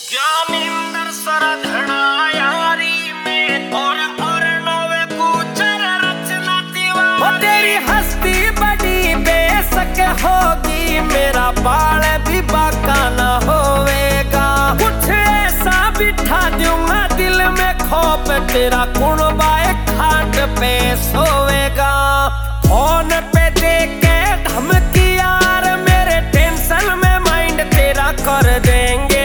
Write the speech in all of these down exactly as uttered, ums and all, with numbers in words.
ज्ञानेंद्र सरधना यारी में और और नवे गुजर रचना तिवारी। वो तेरी हस्ती बड़ी बेशक होगी, मेरा बाल भी बाका न होवेगा। कुछ ऐसा बिठा दूंगा दिल में खौफ, तेरा कुणबा खाट पे सोवेगा। फोन पे देख के धमकी यार, मेरे टेंशन में माइंड तेरा कर देंगे।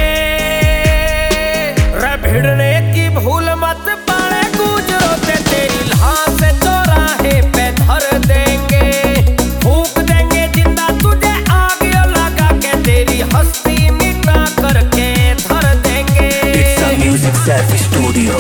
रे भिड़ने की भूल मत पड़े, गुजरो ते तेरी लाश चौराहे पे धर देंगे। फूंक देंगे जिंदा तुझे आग लगा के, तेरी हस्ती मिटा करके धर देंगे। It's a music self studio.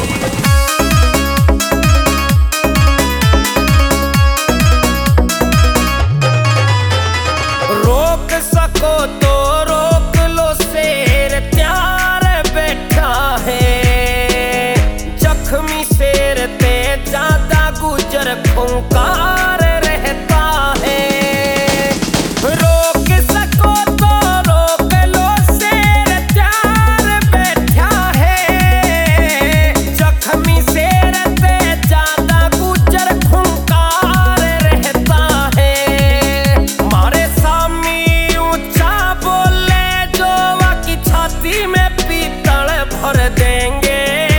रोक सको तो रोक लो, शेर त्यार बैठा है। जख्मी शेर ते ज्यादा गुजर खूंखार रहता है। रोक सको तो रोक लो, शेर त्यार बैठा है। जख्मी शेर ते ज्यादा गुजर खूंखार रहता है। मारे सामी ऊंचा बोले जो की छाती में पीतल भर देंगे।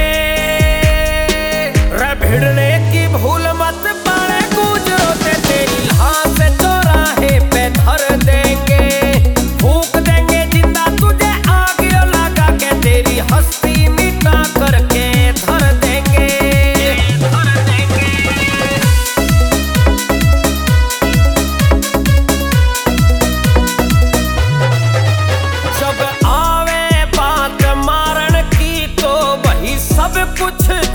रे भिड़ने की भूल मत पड़े, गुजरो ते तेरी लाश चौराहे पे धर देंगे। फूंक देंगे जिंदा तुझे आग लगा के, तेरी हस्ती मिटा करके धर देंगे धर देंगे। जब आवे बात मारन की, तो वही सब कुछ